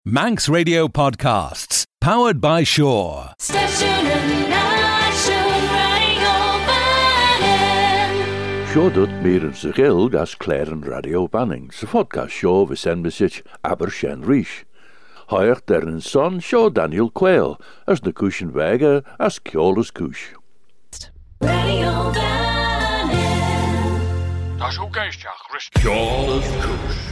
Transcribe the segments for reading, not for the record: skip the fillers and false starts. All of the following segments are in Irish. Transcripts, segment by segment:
Manx Radio Podcasts, powered by Shaw. Shaw dut mir yn sychil gas Clare yn Radio Banning, sy podcast Shaw fy sen mysych aber shen rish. Hoiach der yn son Shaw Daniel Quayle, as na cushion vega as Kjolus Kush. Radio Banning. Das ook eens, ja, gerust. Kjolus Kush.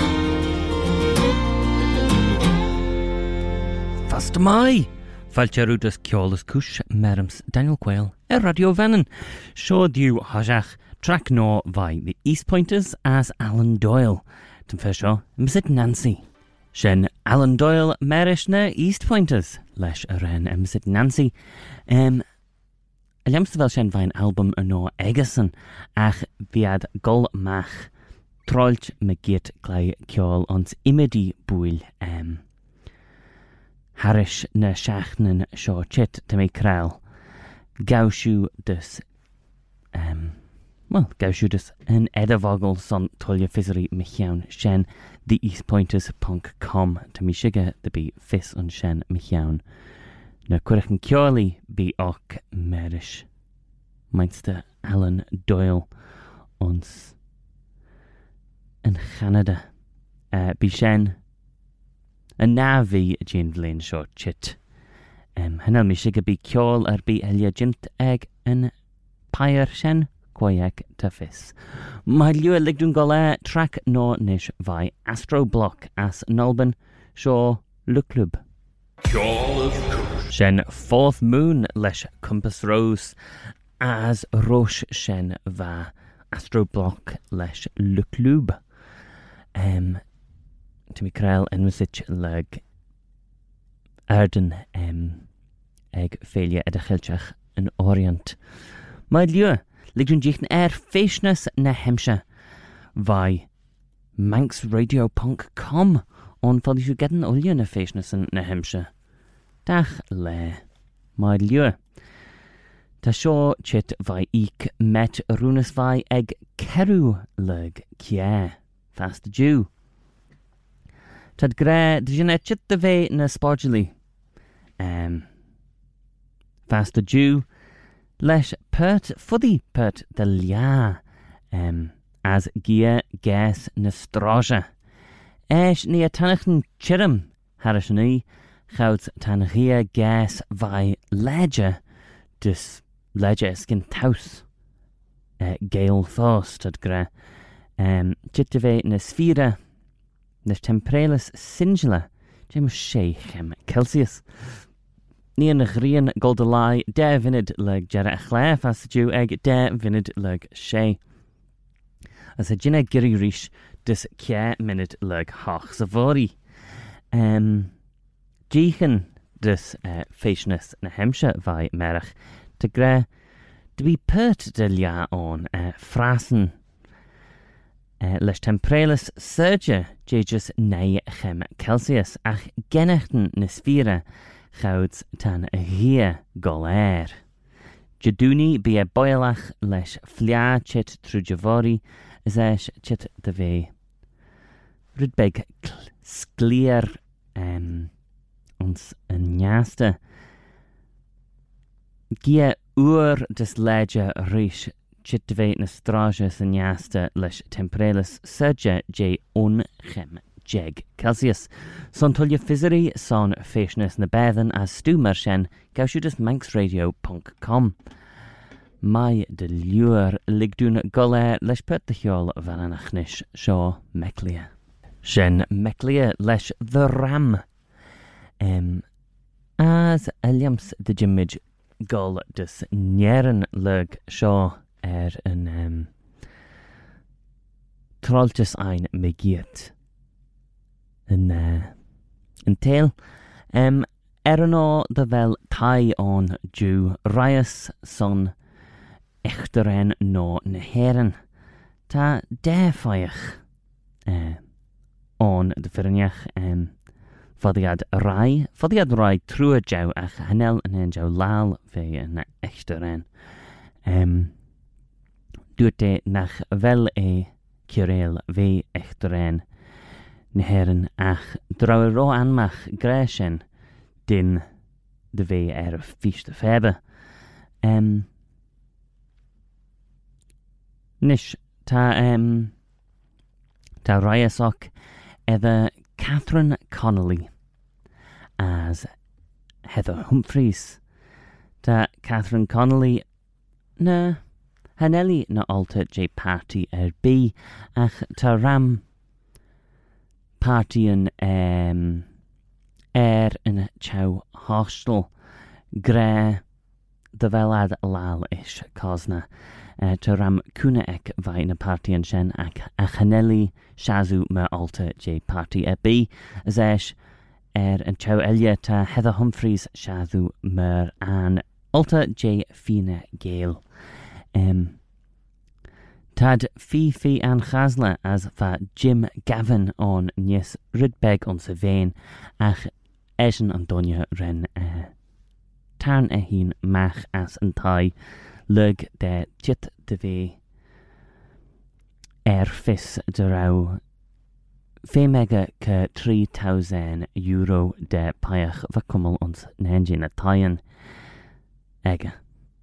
Fast mai! Falcherúdas Kjolus Kush, Merams Daniel Quayle, Radio Banning. Shaw diw hajach. Track no by the East Pointers as Alan Doyle. Tym fesho, Mzit Nancy. Shen Alan Doyle merish na East Pointers. Lesh aren Mzit Nancy. Aliamst wel shen vain album no Egerson. Ach viad gol mach. Trollch me giet klei kjol ons imedi boel. Harish na shachnen sho chit te me krel. Gaushu dus Gaushudas an edavogel son Tulia Fizzery Michiaun Shen the East Pointers punk.com to mi shiga the be fis on Shen Michiaun. Na Currican Kjoli be och merish. Meinster Alan Doyle ons in Canada. Be Shen a navi Jane Vlain short chit. Hanel mi shiga be Kjol be Elia Jint egg and Pyre Shen. Quayak Tafis. My lua ligdun gola track no nish vai Astro Block as Nolban Shaw Luclub. Shen Fourth Moon lesh Compass Rose as Roche Shen va Astro Block lesh Luclub. To me krel en musich leg Arden egg failure edachilchach in Orient. My lua Ligdun jichten feishnes na hemsha vai manxradiopunk.com on for you getting olje na feishnes na hemsha. Dach le. My lure. Ta shaw chit vai eek met runus vai egg keru leg kia. Fast Jew. Tad gre djine chit de ve na sporgely. Fast Jew. Lesh pert fuddy pert the lia as gia gas nastroja. Esh ni a tanachen chirim harishani chouts tangia gas vai ledger dus ledger skin taus gale thost at gra chitave na sphera nes tempralis singula jem sheikh Celsius. Ní an ghrian goldalai de vinid leg jera chlef as Jew egg de vinid leg she. As a jinna giri rish dis kia minid leg hoch savori. Jichen dis feishnes na hemsha vai merach te gre to be pert de lia on frasen. Les tempralis surge jejus nei chem Celsius ach genechten na sphera Chouds tan a hia golair. Jaduni be a boilach lesh flia chit tru javori zesh chit de ve. Rudbeg sklier ons een nyaste. Gia des ledger rish chit de ve na strages en nyaste lesh tempralis surge j unchem. Jeg Celsius. Son Tulia Fizzery son feishnes na bethan as stu mershen gaushudas manxradio.com. Mai de lure ligdun golle lesh put de hjol van anachnish shaw meklia. Shen meklia lesh the ram. As Eliams de jimmage gol dus njeren lug shaw een troltjes ein megiet. In tail erno de vel tai on Jew Rias son echteren no na heren ta defaich on de verniach fodiad rai true jou ach hanel en jou laal ve na echteren doet nach wel cureel ve echteren na haireann ach dra ró anmach gra sin din de bheith físte febe. Nis tá raiasach edda Catherine Connolly as Heather Humphreys. Tá Catherine Connolly na hanelli na alta J party B ach tá ram partyan in chow hostel gra de velad lal ish cosna tá ram kuna ek vai na partyan shen ach a hanelli shazu me alta J party B zesh in chow elia tá Heather Humphreys shazu mer an alta J Fina Gale. Tad fi an chasla as va Jim Gavin on Nies Rydbeg on se vein ach Eschen Antonia ren tarn hin mach as an tai lug de tit de ve fis de rau fe mega ke 3,000 euro de paiach va kummel ons nenjin a taien ege.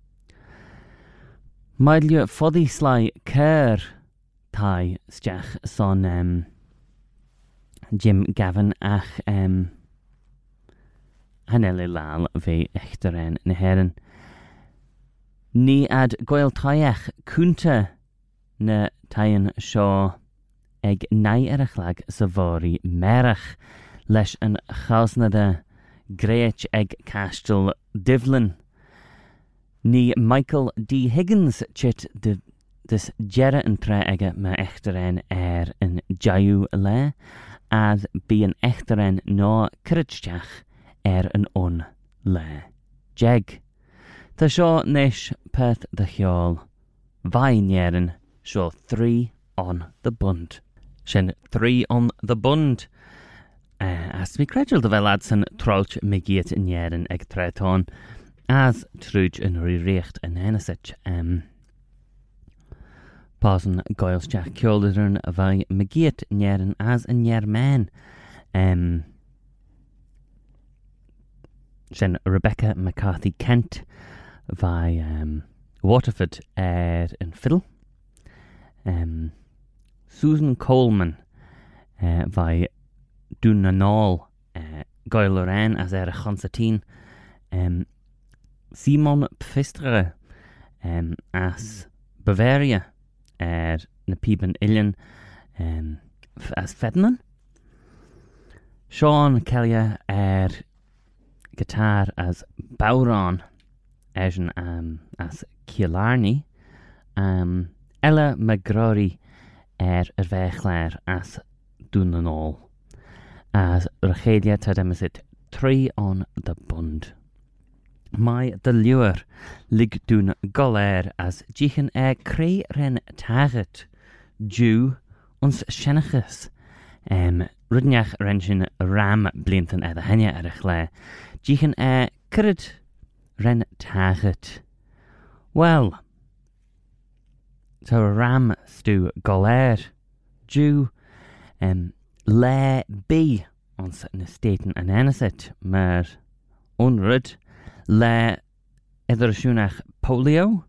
Maidliu foddy sly ker tai stach son Jim Gavin ach hanelle lal ve echteren na heren. Ni ad goil taiach kunta na taien shaw eg nai erachlag savori merach lesh an chasnada greach eg castel divlin. Ni Michael D. Higgins chit dus jere en tre ege me echteren in jayu le as be an echteren no kritschach an on le jeg. Ta sho nish peth de hjol vainjeren sho 3 on the bund. Shin 3 on the bund. As mi credjul de veladsen trolch migiet in jeren eg treton. As trúd yn rirecht yn hennesit. Pasen goilsteach ceoldern a vai magiet njeren as yn njermen. Sen Rebecca McCarthy Kent vai Waterford in fiddle. Susan Coleman vai Dunanol goiloran as a chonsatin. Simon Pfistere as Bavaria na Piben Illian as Fedman. Sean Kelly guitar as Bowron as Killarney. Ella McGrory Vechler as Dunanol. As Rachelia Tademisit 3 on the bund. Mai de luer lig doen goler as jichen cree ren taget Jew ons shenniges rudnjach renshin ram blinten de henya erchle jichen crid ren taget. Well, so ram stu goler Jew le be ons na staten an eneset maar onrud le edersúnach polio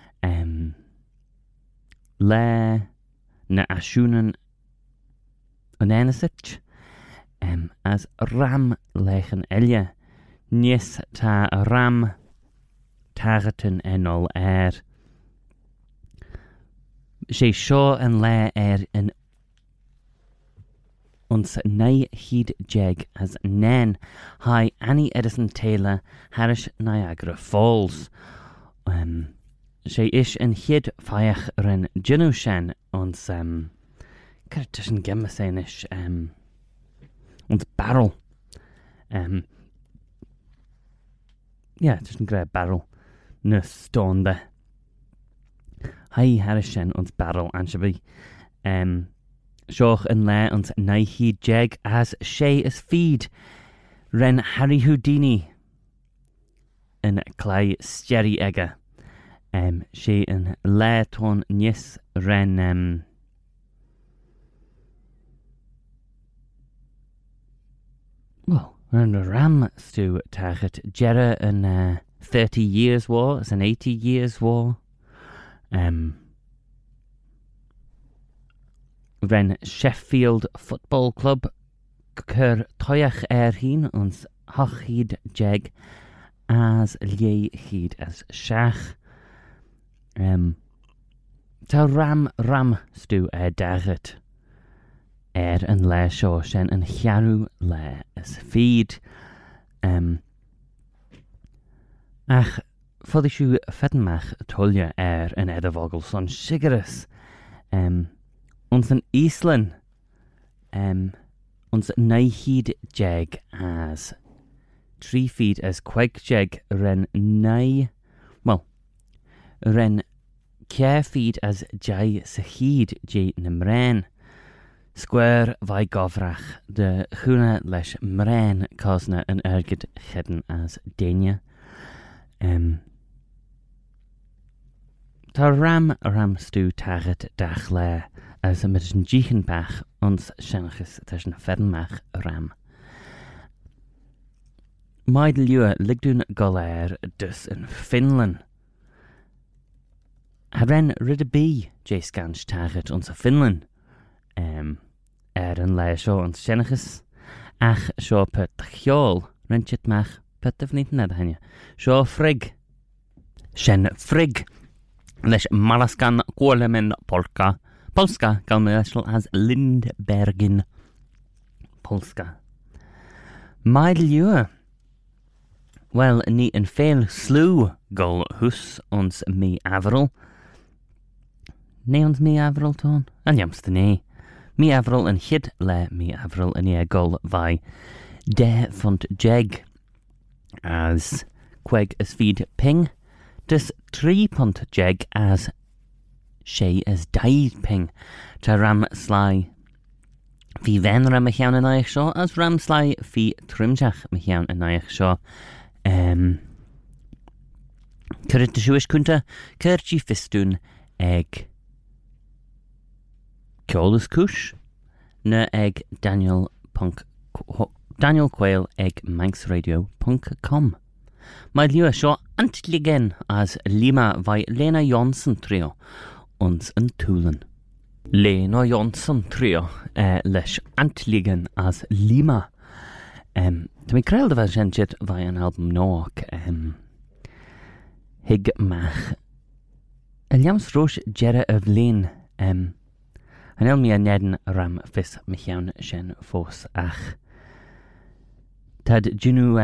le na asúnan an enesit as ram lechen elje nies ta ram tagaten enol sé seo an le in ons nei hid jeg as nen hi Annie Edison Taylor Harris Niagara Falls. Sé ish an hid faiach ren Jinushan ons Curtishan Gemmasenish ons barrel. Yeah, just an grey barrel na stonde. Hi Harrishan ons barrel anshabi. Shoch yn le ons naihi jeg as she is feed ren Harry Houdini yn clai steri ega she yn le ton nis ren well, and ram stew tachet Jera an 30 years war, it's an 80 years war. Ren Sheffield Football Club cur toyach heen ons hochid jeg as lie hid as shach. Ta ram stew daget an le seo shen an chiaru le as feed. Ach fodishu fettenmach tolja an edavogel son shigeris. Ons an Islan ons naihid jeg as 3 feet as quake jeg ren ren care feed as jai sahid je nemren square vai govrach de chuna lesh mren cosna an ergid cheden as denia. Ta ram stew taget dachle as a mit een jiechenbach ons shenachis tussen feddenmach ram. Maidlua ligdun golair dus in Finland. Haren riddebi J-scanch taget ons Finland. An leisho ons shenachis. Ach sho put tchiol renchit mach put of niet net hanje. Sho frig. Shen frig. Lesh malaskan kolemen polka. Polska galmeshal as Lindbergen Polska. Maidlua. Well, ni en veel slew gol hus ons mi avril. Nee ons mi avril toon? An jamste nee. Mi avril en hid le mi avril en ie gol vai. De font jeg. As queg as feed ping. Dus 3 pont jeg as she as died ping. Ta ram sly. Fi venra me chiawn yn aich sio, as ram sly fi trimjach me chiawn yn aich sio. Cyrrit dy siwish cwnta, cyrgi fistwn eg Kjolus Kush, na eg Daniel Quayle eg manxradio.com. Mae liwa sio antligen as Lima vai Lena Jonsson trio, ons yn Tulen. Lena Jonsson trio, lesh antligen as Lima. Dwi'n creul dy fel sienchit vai an album noak, hig mach. Eliams roos Jera of Lane, han el mi a nedden ram fis michiawn sien fos ach. Tad junu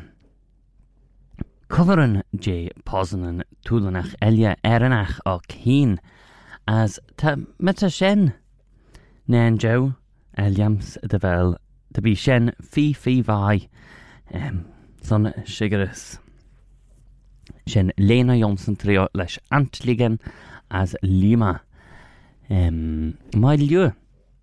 coveren je posenen tulenach elia erenach o keen as ta meta sien nen jo eliams de vel de bi sien fi vai son shigeris sien Lena Jonsson trio lesh antligen as Lima. Maidlua.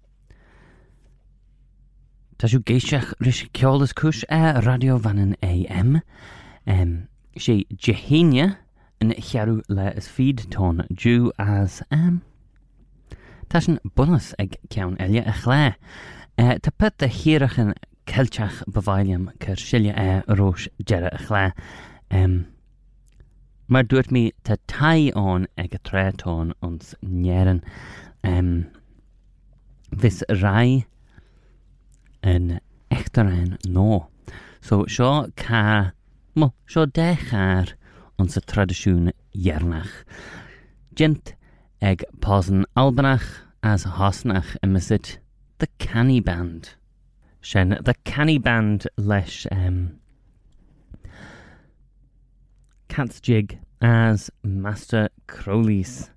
Tashu geishach rish Kjolus Kush Radio Vannen AM. She Jehenia en chiaru le as feed ton ju as Tashen bonus eg kiawn elia a chle. Ta put de hierachen kelchach bevailium kershilja roos Jera a chle. Maar doet me te tai on eg a tre ton ons njeren. Vis rai en echterein no. So sjo ka sjo dechar onze tradisjoen jernach. Gent eg posen albanach as hosnach emisit the Canny Band. Shen the Canny Band lesh Cat's Jig as Master Crowley's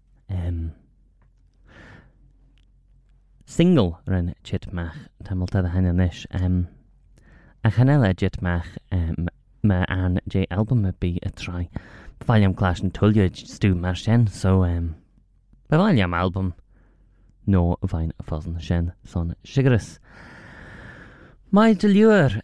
single ren chitmach tamilta the hananish a chanela jitmach ma an j album be a try Valium Clash and Tullia stu marshen so the Valium album no vine fosn shen son shigeris my delure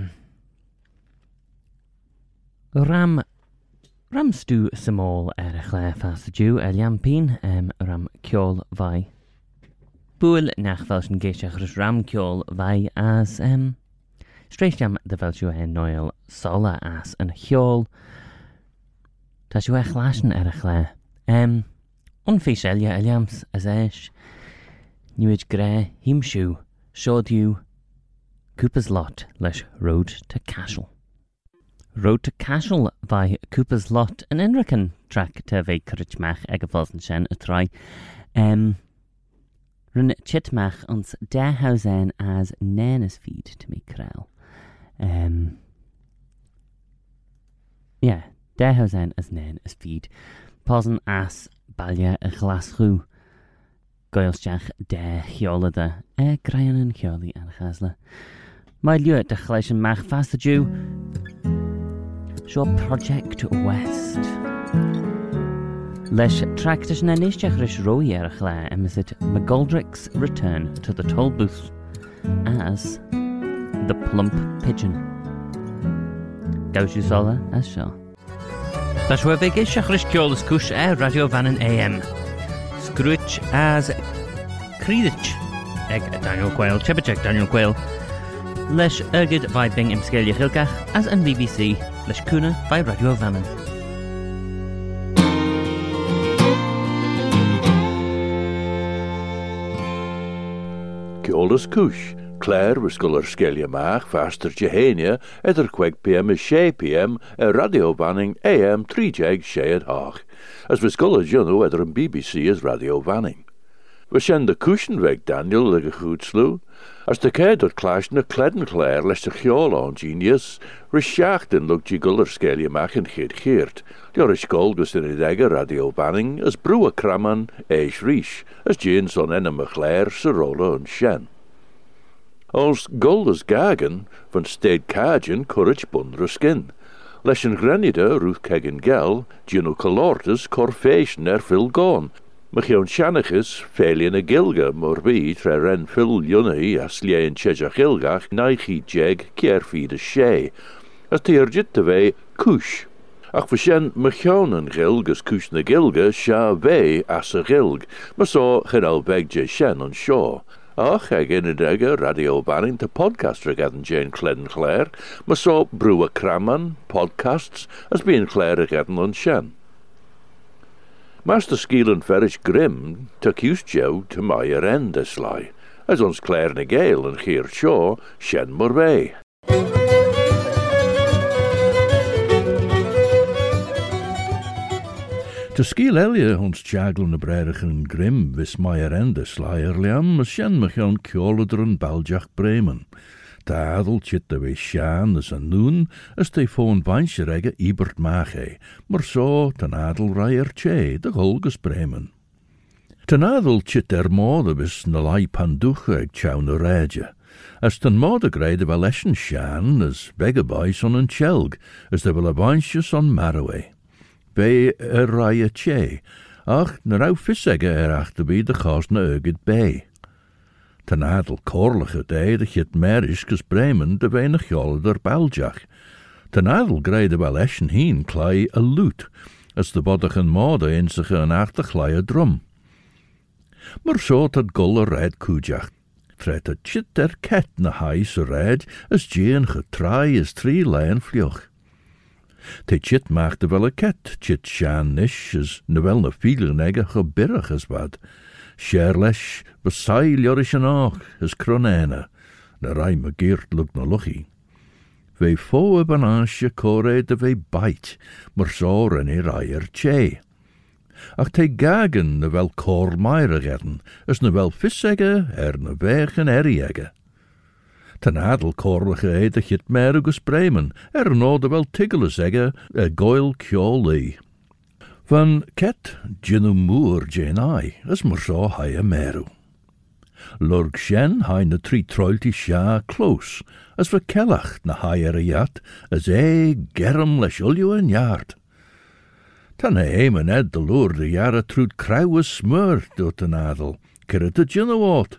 Ram stu small chle fast Jew Eliam Pin ram kjol vai Boel nach velschen geishach ram kjol vai as Streistiam de fel siw noel sola as yn hiol. Ta siw lasin chle. Unfis elia eliams as esh. Newid gre him siw. Showed you Cooper's Lot leis Road to Cashel. Road to Cashel by Cooper's Lot an inracan track te ve currichmach ag a fosen shen a try. Run chitmach ons hausen as nenes feed to me krel. Yeah, hausen as nenes feed. Posen as balja a glasru. Goilsjach chiolada grain and chioli and chasla. My lure de chleishen mach fast the Jew. Show Project West. Lesh tractish na nishtach rish royer chle emisit McGoldrick's return to the toll booth as the plump pigeon. Gauchu sola as shaw. That's where big ishach rish kiolis kush Radio Vannon AM. Scrooge as Creedich. Eg Daniel Quayle, Chebachek Daniel Quayle. Lesh ergid by Bing Imskelia Hilkach as an BBC. Lesh Kuna by Radio Vannon. Kiolis Kush. Claire was guller Skelia Mach faster Jehania ether Queg PM is 6 PM Radio Vanning AM 3 Jeg Shayad Hach. As was guller Juno ether in BBC is Radio Vanning. We send the cushion weg Daniel like a goed slew. As the care dot clash na Cledden Claire lest the Chiol on genius, Rishachten looked ye guller Skelia Mach and Hid Geert. Jorish Gold was in a dagger Radio Vanning as Brewer Craman, Eish Rish, as Jane's on Enna McClare, Sirola and Shen. Als Golders Gagen van Stade Cajun Courage Bundra Skin. Leshen Grenida Ruth Kegan Gel, Gino Calortas Corfation Phil Gone. Machion Shanaches, Felian a Gilga, Morbi, Treren Phil Yunni, Aslia and Chejach Ilgach, Naichi Jeg, Kierfeed a Shay. As Tierjit de Ve, Kush. Ach Vashen Machion and Gilgas Kush na Gilga, Sha Ve as a Gilg, Maso Genal Begje Shen on Shaw. Ach, ag in a dagger Radio Banning to podcast regadan Jane Cledden Clare, Maso Brewer Craman, podcasts, as being Clare regadan on Shen. Master Skeel and Ferrish Grim took use Joe to my end this lie, as ons Clare na Gale and Geer Shaw, Shen Morvay. To Skeel Elia ons Jagel na Brerigen Grim vis meier ende slaier liam, mas Shen Machion Kjoleder en Baljach Bremen. Ta adel chit de we Shan as a noon, as te foon Vanscherege Ibert Mache, maar so ten adel Rijer Che, de Golges Bremen. Ten adel chit mode vis na lai panduche eg chau na reje. As ten mode greide wel eschen Shan, as Begaboys on en Chelg, as de wel a Vansches on Marroway. Bij Rijer Che, ach, na rauw vissegge achterby de gas na Eugid Bay. Ten adel korlige day de chit merischkes Bremen de weinig jolder Baljach. Ten adel greide wel eschen heen klei a loot, as de boddigen mode in zich een achtig lei a drum. Maar zo dat gulle red koejach. Tret a chit ket na heis a red, as Jane getrai is 3 leien vljoch. Te chit maakte wel a ket, chit Shan nish, as na wel na fielen egge gebirrig as wat. Sherlesh, besail jorish an och, as cronena, na rai me geert luk na luchi. Ve fo a banasje kore de ve bite, maar so en e Rijer Che. Ach te gagen na wel kor meire gedden, as na wel vissegge, na wegen erriegge. Ten adel korlige ede chit merugus Bremen, no de wel tiggeles egge, a goil kjoli. Van ket Ginu Moor Jane as maar so hai a meru. Lurg Shen hai na 3 troilti sha close, as we kellach na hai a jat, as germ lesh ulju en yard. Tan heim ed de loer de jara trud krauwe smur doet ten adel, kere te Ginu wat.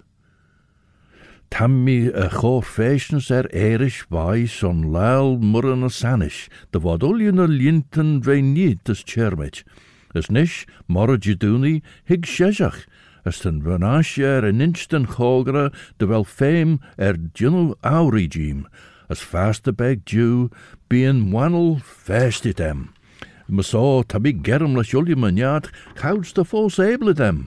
Tammy a chor fashions erish by son lal murren a sanish, de wat ulju na linten ve niet as chermich. As nish, morra jiduni, hig shezach, as ten vanasje an instant chogre, de wel fame Ginu au regime, as fast a beg Jew, being wannel fast it them. Me saw ta big gerum la shully manyard, houds the false able them.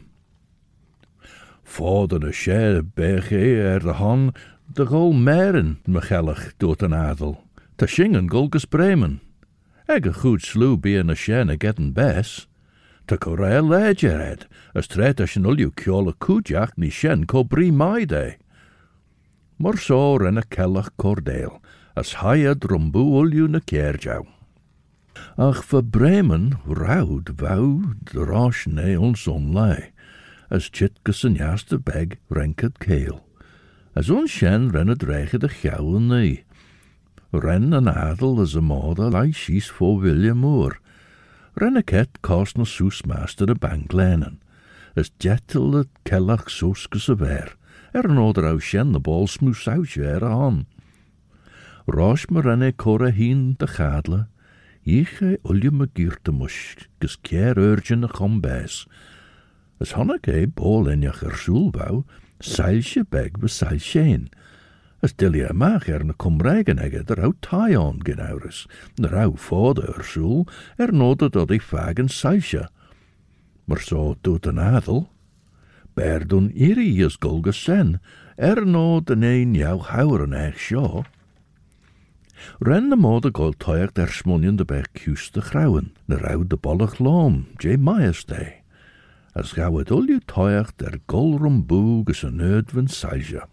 Ford a share beg the hon, de gol meren mechellig doet an adel, ta shingen golgus bremen. Eg a goed slew being a shane getting bess. Ta corel ledger head, as tret as nulju kjola kujak ni shen ko bri my day. Mor so ren a kellach cordeel, as hired rumbu ulju na kerjau. Ach for Bremen roud wou de rosh ne ons onlai, as chitkus en jaste beg renket keel. As ons shen ren het rege de gauw nee. Ren an adel as a moda lai shees for William Moore. Ren a ket kost na soes master de bank lenen. As jettel het kellach sooskus a ver. An oder au shen de bal smoes out a han. Rosh me ren cora heen de gadle. Iche ulje me gierte mush, gus keer urgen a chombes. As honneke bol en jach soel wou, seilsje beg be seilsjeen. As dilly maag na komregen egge der au tai on genauris, der au fode soel, node dat I fagen seilsje. Maar so doet an adel. Bear doen iri is golgus sen, node een jou houren eich sjo. Ren de mode gold toiag der smonien de beg kius de grauwen, de rauw de bollig loom, J. Myers day. As gauw het ulju toiag der golrum boog is een neudwen seilje.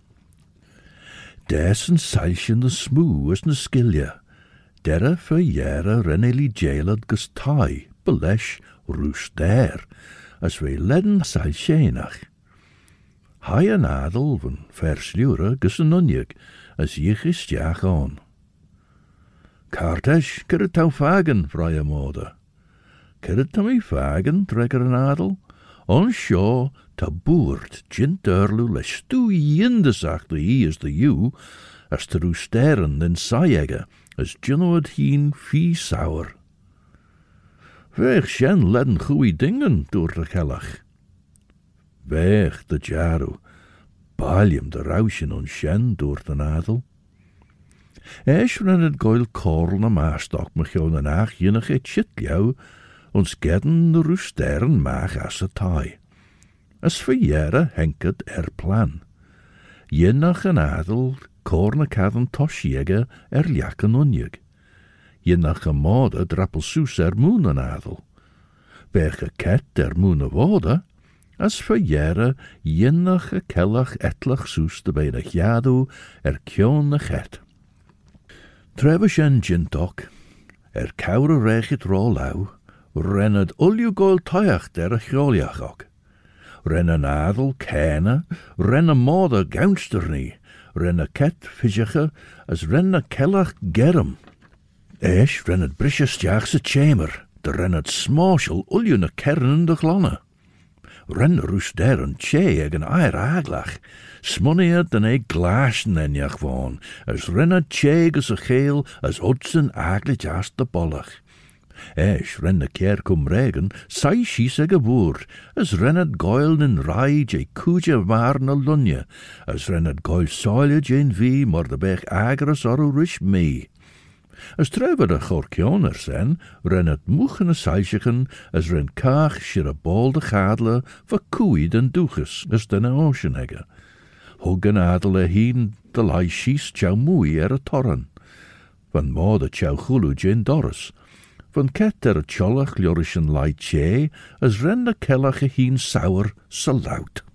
Des een seilje de smoe is ne skilje. Derre voor jere reneli jailad gus tai, belesh, roes der, as we ledden seiljenach. Hai een adel van verslure gus een unjeg, as jich is jaag on. Kartesh, ker het tau fagen, vrije mode. Ker het tau mi fagen, trekker een adel? On sjo, ta boert, jint urlu, le stu jindesach de I is de ju, as te roesteren den saaiegge, as jinno het hien vie sauer. Weg sjen ledden goeie dingen door de gellach. Weg de jaru, balium de rausjen on sjen door de adel. Eis ren het goil korl na maastok me jou na naach jinnig et shitljau, ons gedden de roesteren maag as a tai. As verjere henket plan. Jinnach een adel, korne kadden tosjege jakken onjeg. Jinnach een mode drappelsoes moen een adel. Wege ket moene wode, as verjere jinnach kellach etlach soes de bij de jadu kjone get. Trevish en jintok, kaure reget rollau, ren het ulju goil toiach der choliach ook. Ren een adel kene, ren een mode gaunsternie, ren een ket visjige, as ren een kellach gerum. Eis ren het brisjes jaagse chamber, de ren het smoshel ulju na kernen de glonne. Ren roest der een tje egen eier aglach, smonneer den glasen en jach woon, as ren het tje ges a geel, as otsen agle jast de bollach. Eis ren de keer cum regen, sai schies a geboer, as ren het goil in rai je kuja warne lunje, as ren het goil soilje jen wie, maar de beg agres oru rish mee. As treuwe de gorkjoner zijn, ren het moegene seilsjegen, as ren kaag shir a bol de gadle, va koei den doeges, as den ocean egge. Huggen adele hien de lai schies tjau moei a torren. Van mode tjau gulu jen doris. Van ket a tjollach ljorishen lai tje, as ren de kellach hien sauer salaut.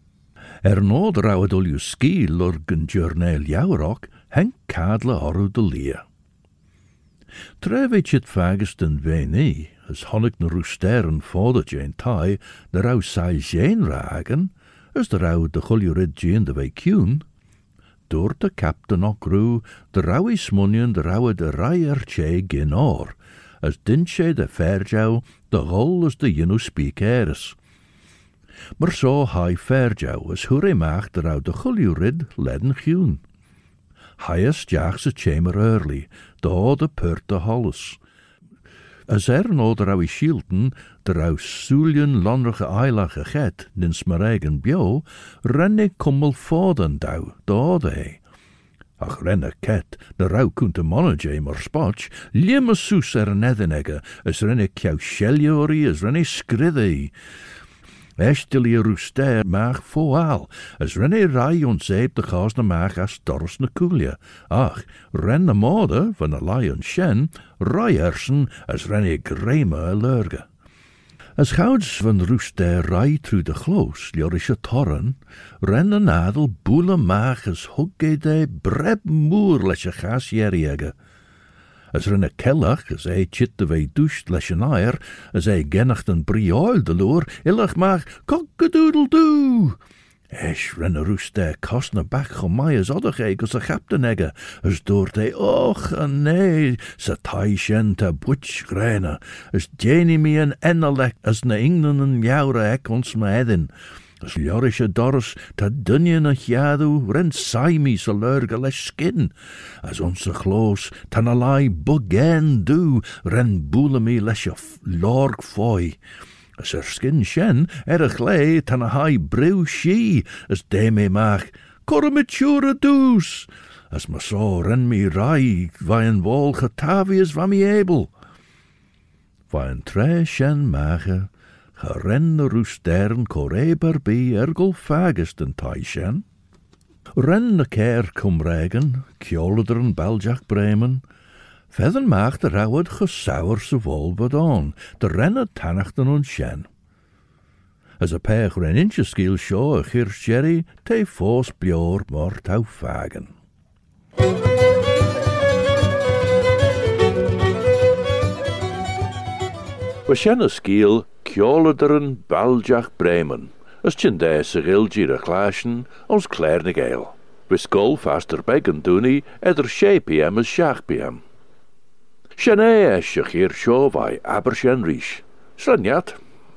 Nod rauwed ulju ski lurgen journeel jouwrok, henk kadle oru de lia. Trevich het vagest en veni, as honnig na roesteren fode jen tai, de rauw sai jen ragen, as de rauw de chuljurid jen de vekjun. Door de captain ook ru, de rauwe smunien de rauwe de raier tje gin oor, as dintje de verjau, de gol as de jinu spiekeres. Maar zo hai verjau, as hure maag de rauw de chuljurid ledden gjun. Highest jaagse chamber early, de purte holles. As no de rauwe shielten, de rauw soelien lonrige eilache get, nins maar eigen bio, renne kummel foden dau, de. Ach renne ket, de rauw kunt de mannetje maar spotch, limme soes neddenegge, as renne kjou sheljorie, as renne skridde. Estelie roester maag foal, as renne rai onzeep de gaas na maag as dorst na koelje. Ach, ren de mode van de lion shen, rai ersen, as renne greme lurge. As gouds van roester rai through de gloos, jorische torren, ren de nadel boele maag as hugge de breb moer lesje gas jerriege. As renne kellach, as chit de wei doucht lesje nair, as gennacht een brioil de loer, illach maag kokkedoedeldoe. Esch renne roester kostne bak gomai as oddergeek as a captainegge, as doort och nee, sa tai shen te butch grene, as jeni mi een ennelek as na ingnen een jaure ek ons me edin. As jorische dors te dunje na jadu, ren saimi sa lurge les skin. As onze gloos tan alai bugen du, ren boelemi lesje lorg fooi. As skin shen, glei tan a hai brew she, as de me maag, coramature doos. As ma so ren mi rai, vai wol getavius van mi ebel. Vai tre shen mage, ren de roestern coreber bi ergol fagus den taishen. Ren de ker cum regen, kjolederen Belgiak bremen, Verder maag de rauwed gesauer se vol bedaan, de renne tannachten on shen. As a pech ren inche skiel show a chir sherry, te fos bjor mort hou fagen. We shen a skiel kjolederen Belgiak bremen, as chindaise gilgir a clashen, ons klerne geil. We skol faster begen dooney, eder 6 p.m. as 6 p.m. Shane esje hier show vai Abershen Rish. Sranjat.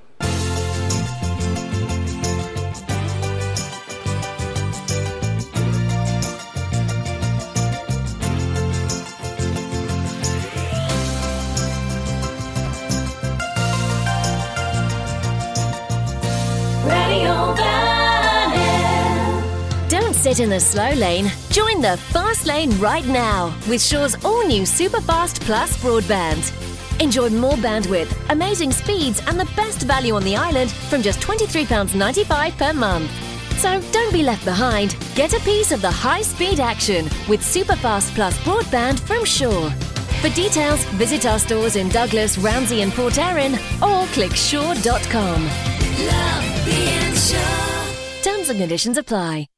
Radio Bannon. Don't sit in the slow lane. Join the fast lane right now with Shaw's all-new Superfast Plus broadband. Enjoy more bandwidth, amazing speeds and the best value on the island from just £23.95 per month. So don't be left behind. Get a piece of the high-speed action with Superfast Plus broadband from Shaw. For details, visit our stores in Douglas, Ramsey and Port Erin or click shaw.com. Love being Shaw. Terms and conditions apply.